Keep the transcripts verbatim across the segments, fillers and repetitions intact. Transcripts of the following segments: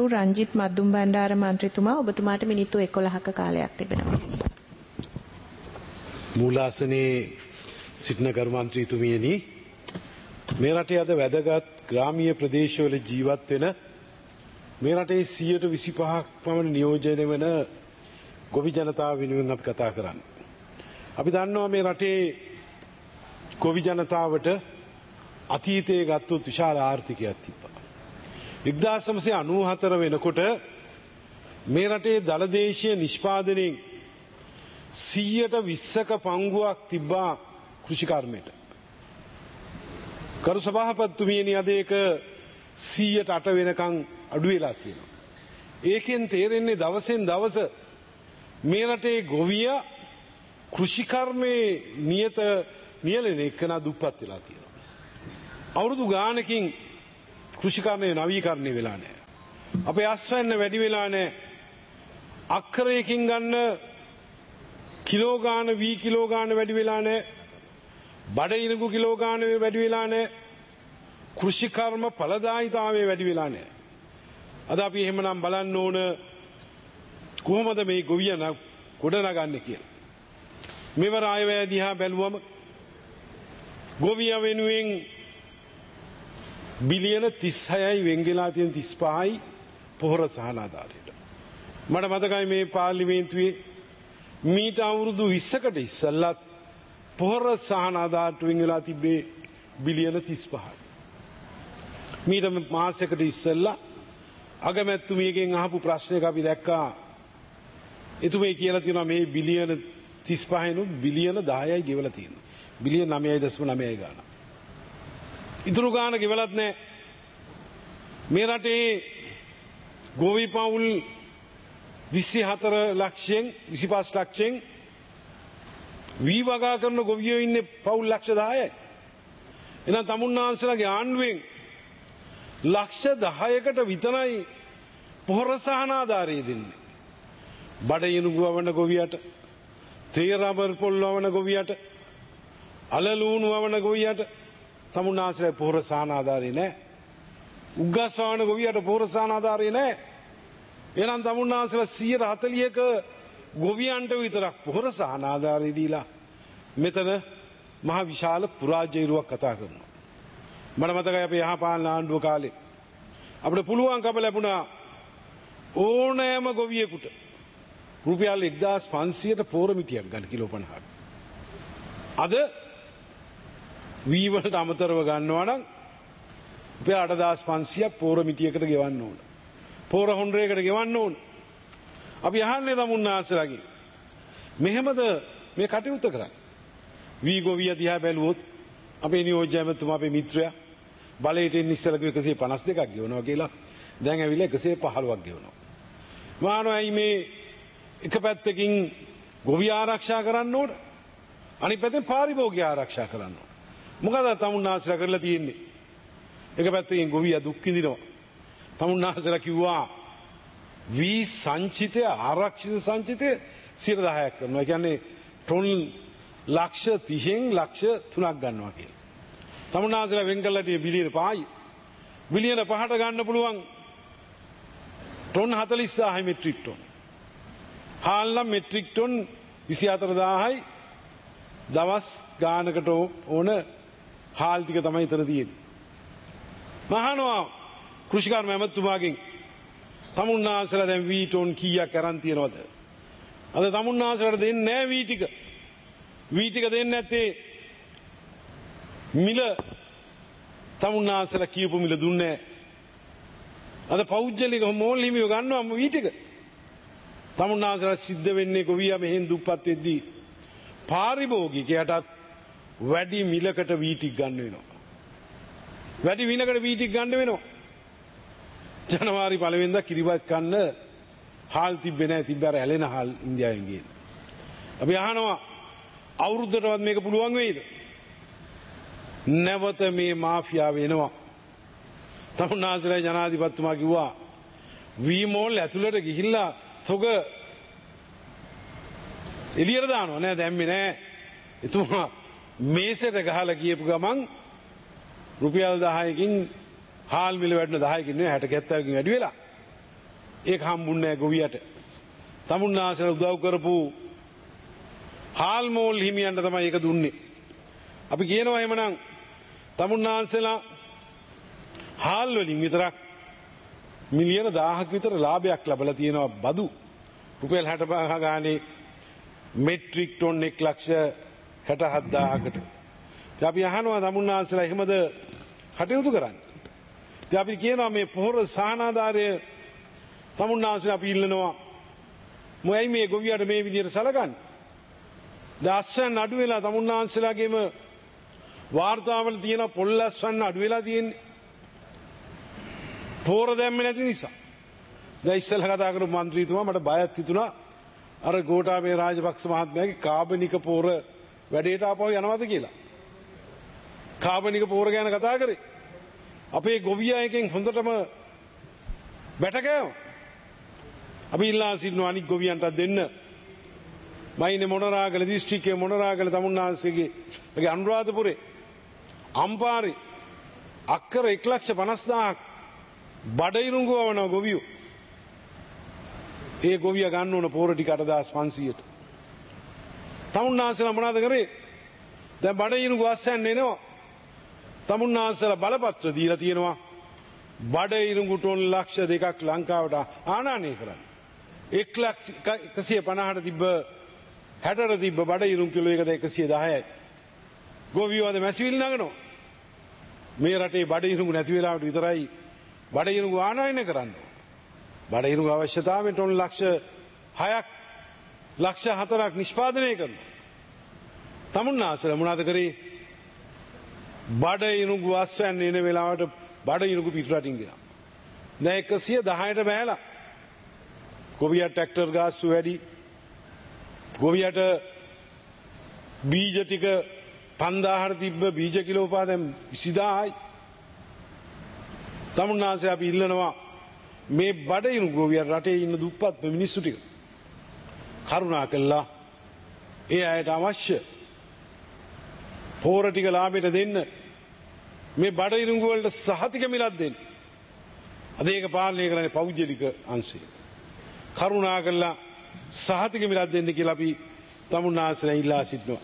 රංජිත් මද්දුම් බණ්ඩාර මන්ත්‍රීතුමා ඔබතුමාට මිනිත්තු එකොළහක කාලයක් තිබෙනවා. මූලාසනයේ සිටින ගරු මන්ත්‍රීතුමියනි, මේ රටේ අද වැදගත් ග්‍රාමීය ප්‍රදේශවල ජීවත් වෙන මේ රටේ සියයට විසිපහක් පමණ නියෝජනය වෙන ගොවි ජනතාව වෙනුවෙන් අපි කතා කරන්නේ. අපි දන්නවා මේ රටේ ගොවි ජනතාවට අතීතයේ ගත්තොත් විශාල ආර්ථිකයක් තිබ්බා. එක්දාස් නවසිය අනූහතර වෙනකොට මේ රටේ දළදේශීය නිෂ්පාදනයෙන් සියයට විස්සක පංගුවක් තිබ්බා කෘෂිකර්මයට. කරු සභාපතිතුමියනි, අද ඒක සියයට අට වෙනකන් අඩු වෙලා තියෙනවා. ඒකෙන් තේරෙන්නේ දවසෙන් දවස මේ රටේ ගොවියා කෘෂිකර්මයේ නියත නියැලෙන එක්කන දුප්පත් වෙලා තියෙනවා. අවුරුදු ගානකින් කෘෂිකර්මයේ නවීකරණය වෙලා නැහැ. අපේ අස්වැන්න වැඩි වෙලා නැහැ. අක්කරයකින් ගන්න කිලෝ ගාන වී කිලෝ ගාන වැඩි වෙලා නැහැ. බඩ ඉරඟු කිලෝ ගාන වැඩි වෙලා නැහැ. කෘෂිකර්ම ඵලදායීතාවය වැඩි වෙලා නැහැ. අද අපි එහෙමනම් බලන්න ඕන කොහොමද මේ ගොවියන ගොඩනගන්නේ කියලා. මෙවර ආයවැය දිහා බැලුවම ගොවියා වෙනුවෙන් බිලියන තිස් හයයි වෙන් වෙලා තියෙන තිස් පහයි පොහොර සහන ආධාරයට. මට මතකයි මේ පාර්ලිමේන්තුවේ මීට අවුරුදු විස්සකට ඉස්සෙල්ලත් පොහොර සහන ආධාරයට වෙන් වෙලා තිබ්බේ බිලියන තිස් පහයි. මීට මාසයකට ඉස්සෙල්ලා අගමැතිතුමියගෙන් අහපු ප්‍රශ්නයක අපි දැක්කා. එතුමේ කියලා තියෙනවා මේ බිලියන තිස් පහෙනුත් බිලියන දහයයි ගෙවලා තියෙනවා. බිලියන නවයයි දශම නවයයි ගාන. ඉතුරු ගාන ගෙවලත් නැහැ. මේ රටේ ගොවි පවුල් විසි හතර ලක්ෂයෙන් විසිපස් ලක්ෂයෙන් වී වගා කරන ගොවියෝ ඉන්නේ පවුල් ලක්ෂ දහයයි. එහෙනම් තමුන්නාන්සලාගේ ආණ්ඩුවෙන් ලක්ෂ දහයකට විතරයි පොහොර සහන ආධාරය දෙන්නේ. බඩ ඉනුගු වවන ගොවියට, තේ රබර් පොල් වවන ගොවියට, අලලූණු වවන ගොවියට තමුන්නාන්සලා පොහොර සහන ආධාරය නැහැ. උග්ගස් වවන ගොවියට පොහොර සහන ආධාරය නැහැ. එහෙනම් තමුන්නාන්සලා සියයට හතළිහක ගොවියන්ට විතරක් පොහොර සහන ආධාරය දීලා මෙතන මහ විශාල පුරාජයරුවක් කතා කරනවා. මට මතකයි අපේ යහපාලන ආණ්ඩුව කාලේ අපිට පුළුවන්කම ලැබුණා ඕනෑම ගොවියෙකුට රුපියල් එක්දාස් පන්සියයට පෝර මිටියක් ගන්න කිලෝ පනහක්. අද වී වලට අමතරව ගන්නවා නම් රුපියල් අටදාස් පන්සියයක් පෝර මිටියකට ගෙවන්න ඕන. පෝර හොන්රේකට ගෙවන්න ඕන. අපි අහන්නේ තමුන්නාන්සලාගෙන් මෙහෙමද මේ කටයුත්ත කරන්නේ? වී ගොවිය දිහා බැලුවොත් අපේ නියෝජ්‍ය ඇමතුමා අපේ මිත්‍රයා බලයට එන්න ඉස්සෙල්ලා එකසිය පනස් දෙකක් ගෙවනවා කියලා දැන් ඇවිල්ලා එකසිය පහළොවක් ගෙවනවා. මානවයි මේ එක පැත්තකින් ගොවි ආරක්ෂා කරන්න ඕන, අනිත් පැත්තෙන් පාරිභෝගික ආරක්ෂා කරන්න ඕන. මොකද තමුන්නාන්සලා කරලා තියෙන්නේ? එක පැත්තකින් ගොවියා දුක් විඳිනවා. තමුන්නාන්සලා කිව්වා වී සංචිතය ආරක්ෂිත සංචිතය සියයට දහයක් කරනවා. ඒ කියන්නේ ටොන් ලක්ෂ තිහෙන් ලක්ෂ තුනක් ගන්නවා කියලා. තමුන්නාන්සලා වෙන් කළා tie බිලියන පහයි. බිලියන පහට ගන්න පුළුවන් ටොන් හතළිස් දාහයි මෙට්‍රික් ටොන්. හාල් නම් මෙට්‍රික් ටොන් විසි හතර දාහයි දවස් ගානකට ඕන හාල් ටික තමයි ඊතර තියෙන්නේ. මහානවා කෘෂිකර්ම ඇමතුමාගෙන් තමුන්නාන්සලා දැන් වී ටොන් කීයක් අරන් තියනවද? අද තමුන්නාන්සලාට දෙන්නේ නැහැ වී ටික. වී ටික දෙන්නේ නැත්තේ මිල තමුන්නාන්සලා කියපු මිල දුන්නේ නැහැ. අද පෞද්ගලික මෝල් හිමියෝ ගන්නවා වී ටික. තමුන්නාන්සලා සිද්ධ වෙන්නේ ගොවියා මෙහෙන් දුප්පත් වෙද්දී පාරිභෝගිකයටත් වැඩි මිලකට වී ටික ගන්න වෙනවා. වැඩි මිලකට වී ටික ගන්න වෙනවා. ජනවාරි පළවෙනිදා කිරිබත් කන්න හාල් තිබ්බේ නැහැ. තිබ්බ අර ඇලෙන හාල් ඉන්දියාවෙන් ගේන. අපි අහනවා අවුරුද්දටවත් මේක පුළුවන් වෙයිද? නැවත මේ මාෆියාව එනවා. තමුන්නාන්සලා ජනාධිපතිතුමා කිව්වා වී මෝල් ඇතුළට ගිහිල්ලා තොග එළියට දානවා. නෑ දැම්මේ නෑ. එතුමා මේසෙට ගහලා කියපු ගමන් රුපියල් දහයකින් හාල් මිල වැඩින දහයකින් නෙවෙයි හැට හැත්තෑවකින් වැඩි වෙලා. ඒක හම්බුන්නේ නැහැ ගොවියට. තමුන්නාසලා උදව් කරපු හාල්මෝල් හිමියන්ට තමයි ඒක දුන්නේ. අපි කියනවා එහෙමනම් තමුන්නාසලා හාල් වලින් විතරක් මිලියන දහයක් විතර ලාභයක් ලැබලා තියෙනවා බදු රුපියල් හැටපහ ගානේ මෙට්‍රික් ටොන් එක ලක්ෂ හැට හදාහකට. ඉතින් අපි අහනවා තමුන්නාසලා එහෙමද කටයුතු කරන්නේ? ඉතින් අපි කියනවා මේ පොහොර සහනාධාරය තමුන්නාසලා අපි ඉල්ලනවා මොයි මේ ගොවියට මේ විදියට සලකන්නේ? දාස්සන් අඩු වෙලා තමුන්නාසලාගේම වාර්තාවල තියෙන පොල්ලස්වන්න අඩු වෙලා තියෙන්නේ. පොහොර දැම්මේ නැති නිසා. දැන් ඉස්සෙල්ලා කතා කරපු മന്ത്രിතුමා මට බයත් හිතුණා අර ගෝඨාභය රාජපක්ෂ මහත්මයාගේ කාබනික පොහොර වැඩේට ආපහු යනවාද කියලා. කාබනික පොහොර ගැන කතා කරේ. අපේ ගොවියා එකෙන් හොඳටම බැටකෑව. අපි ඉල්ලා සිටිනවා අනික් ගොවියන්ට දෙන්න. මයිනේ මොනරාගල දිස්ත්‍රික්කයේ මොනරාගල තමුන්නාන්සේගේ ඒ අනුරාධපුරේ අම්පාරේ අක්කර එක ලක්ෂ පනස් හදාරක් බඩිරුඟු වවන ගොවියෝ. ඒ ගොවියා ගන්න ඕන පොහොර ටික අට හදාස් පන්සීයට. තමුන්නාන්සේලා මොනවද කරේ? දැන් බඩිරුඟු අස්සන්න එනවා. තමුන්නාන්සේලා බලපත්‍ර දීලා තියෙනවා. බඩිරුඟු ටොන් ලක්ෂ දෙකක් ලංකාවට ආනයනය කරන්න. එක ලක්ෂ එකසිය පනහට තිබ්බ හැටට තිබ්බ බඩිරුඟු කිලෝ එකද එකසිය දහයයි. ගොවියෝ අද මැසිවිල් නගනවා. මේ රටේ බඩිරුඟු නැති වෙලාවට විතරයි බඩිරුඟු ආනයනය කරන්න. බඩිරුඟු අවශ්‍යතාවයෙන් ටොන් ලක්ෂ හයක් ලක්ෂ හතරක් නිෂ්පාදනය කරනවා. තමුන්නාසලා මොනවද කරේ? බඩිරුඟු අස්වැන්න එන වෙලාවට බඩිරුඟු පිටරටින් ගෙනා. දැන් එකසිය දහයට බහැලා. ගොවියට ට්‍රැක්ටර් ගාස්තු වැඩි. ගොවියට බීජ ටික පන්දාහට තිබ්බ බීජ කිලෝපා දැන් විසිදාහයි. තමුන්නාන්සේ අපි ඉල්ලනවා මේ බඩිරුඟු ගොවියට රටේ ඉන්න දුප්පත් මිනිස්සු ටික කරුණා කළා ඒ අයට අවශ්‍ය පොහොර ටික ලාභයට දෙන්න. මේ බඩිරුඟු වලට සහතික මිලක් දෙන්න. අද ඒක පාලනය කරන්නේ පෞද්ගලික අංශය. කරුණා කළා සහතික මිලක් දෙන්න කියලා අපි තමුන්නාන්සලා ඉල්ලා සිටිනවා.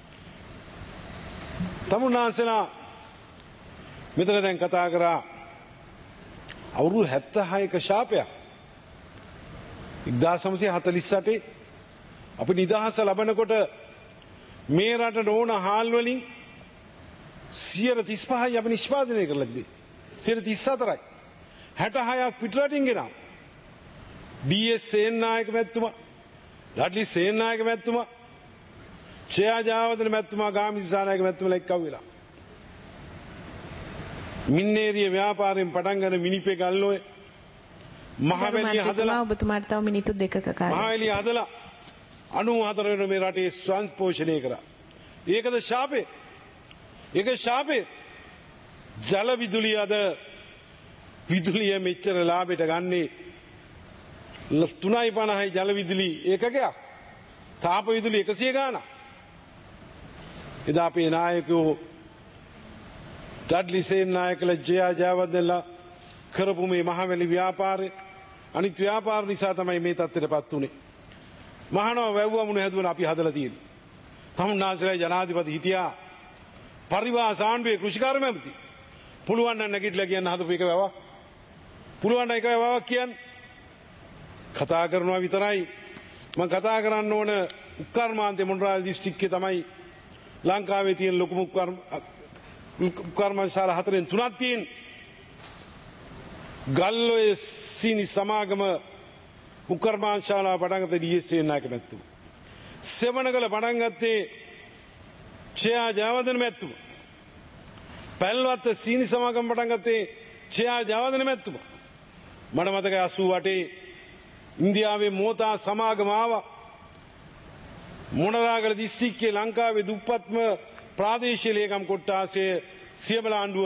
තමුන්නාන්සලා මෙතන දැන් කතා කරා අවුරුදු හැත්තෑහක ශාපයක්. එක්දාස් නවසිය හතළිස් අටේ අපි නිදහස ලබනකොට මේ රටට ඕන හාල් වලින් සියයට තිස් පහයි අපි නිෂ්පාදනය කරලා තිබේ. සියයට තිස් හතරයි. හැට හයක් පිටරටින් ගෙනාවා. ඩී.එස්. සේනානායක මැතිතුමා, ඩඩ්ලි සේනානායක මැතිතුමා, ශ්‍රේයා ජයවර්ධන මැතිතුමා, ගාමිණී දිසානායක මැතිතුමාලා එක්කව වෙලා. මින්නේරිය ව්‍යාපාරයෙන් පටන් ගන්න මිනිපේ ගල්ලෝය මහවැලිය හදලා ඔබතුමාට තව මිනිත්තු දෙකක කාලයක්. මහවැලිය හදලා අනූ හතර වෙන මේ රටේ ස්වයං පෝෂණය කරා. ඒකද ශාපේ? ඒක ශාපේ. ජල විදුලිය අද විදුලිය මෙච්චර ලාභයට ගන්නේ තුනයි පනහයි ජල විදුලි ඒකකයක්. තාප විදුලි එකසිය ගානක්. එදා අපේ නායකයෝ ඩඩ්ලි සේනානායකලා ජයා ජයවර්ධනලා කරපු මේ මහවැලි ව්‍යාපාරය අනිත් ව්‍යාපාර නිසා තමයි මේ තත්ත්වයටපත් උනේ. මහානව වැව්වමුණ හැදුවන අපි හදලා තියෙන්නේ. තමුන්නාන්සලා ජනාධිපති හිටියා පරිවාස ආණ්ඩුවේ කෘෂිකාර්ය මැතිතුමා. පුළුවන් නම් නැගිටලා කියන්න හදපු එක වැවක්. පුළුවන් නම් එක වැවක් කියන්න. කතා කරනවා විතරයි. මම කතා කරන්න ඕන උක්කර්මාන්තේ මොණරාගල දිස්ත්‍රික්කයේ තමයි ලංකාවේ තියෙන ලොකුම උක්කර්ම උක්කර්මශාලා හතරෙන් තුනක් තියෙන. ගල්ඔය සීනි සමාගම උක්කර්මශාලා පටන් ගත්තේ ඩී.එස්. සේනානායක මැතිතුමා. සෙවණගල පටන් ගත්තේ ශ්‍රේයා ජයවර්ධන මැතිතුමා. පැල්වත්ත සීනි සමාගම පටන් ගත්තේ ශ්‍රේයා ජයවර්ධන මැතිතුමා. මට මතකයි අසූ අටේ ඉන්දියාවේ මෝතා සමාගම ආවා. මොණරාගල දිස්ත්‍රික්කයේ ලංකාවේ දුප්පත්ම ප්‍රාදේශීය ලේකම් කොට්ටාසයේ සියඹල ආණ්ඩුව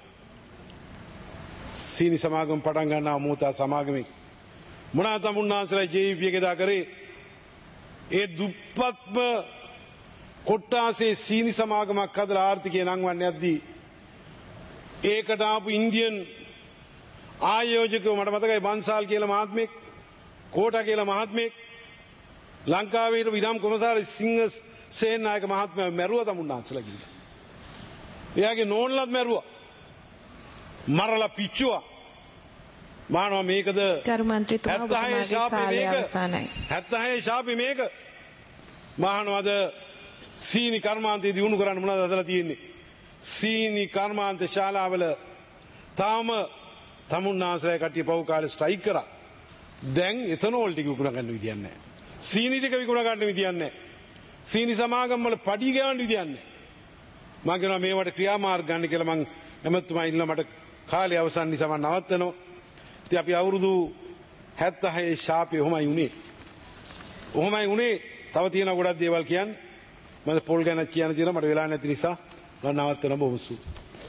සීනි සමාගම පටන් ගන්නා මෝතා සමාගමේ මොනවා තමුන්නාන්සලා ජේ වී පී එකේ දා කරේ ඒ දුප්පත්ම කොට්ටාසේ සීනි සමාගමක් හදලා ආර්ථිකය නංවන්නේ නැද්දී ඒකට ආපු ඉන්දියන් ආයෝජකව මට මතකයි බන්සාල් කියලා මහත්මයෙක්, කෝටා කියලා මහත්මයෙක්, ලංකාවේ විනම් කොමසාරි සිංහ සේනායක මහත්මයා මැරුවා තමුන්නාන්සලා කියලා. එයාගේ නෝන්ලත් මැරුවා. මරලා පිච්චුවා. මානවා මේකද ගරු මන්ත්‍රීතුමා ඔබතුමාගේ කාලය අවසానයි. හැත්තෑ ශාපි මේක මහනවාද සීනි කර්මාන්තය දියුණු කරන්න මොනවද හදලා තියෙන්නේ? සීනි කර්මාන්ත ශාලාවල තාම තමුන්නාන්සලා කට්ටිය පහු කාලේ ස්ට්‍රයික් කරා. දැන් එතනෝල් ටික විකුණ ගන්න විදියක් නැහැ. සීනි ටික විකුණ ගන්න විදියක් නැහැ. සීනි සමාගම් වල පඩි ගන්න විදියක් නැහැ. මම කියනවා මේවට ක්‍රියාමාර්ග ගන්න කියලා මම එමෙතුමා ඉන්න මට කාලය අවසන් නිසා මම නවත්තනවා. ඉතින් අපි අවුරුදු හැත්තෑ ශාපේ ඔහොමයි උනේ. ඔහොමයි උනේ. තව තියෙන ගොඩක් දේවල් කියන්න. මම පොල් ගැන කියන්න තියෙනවා මට වෙලා නැති නිසා මම නවත්තනවා බොහොම සුවයි.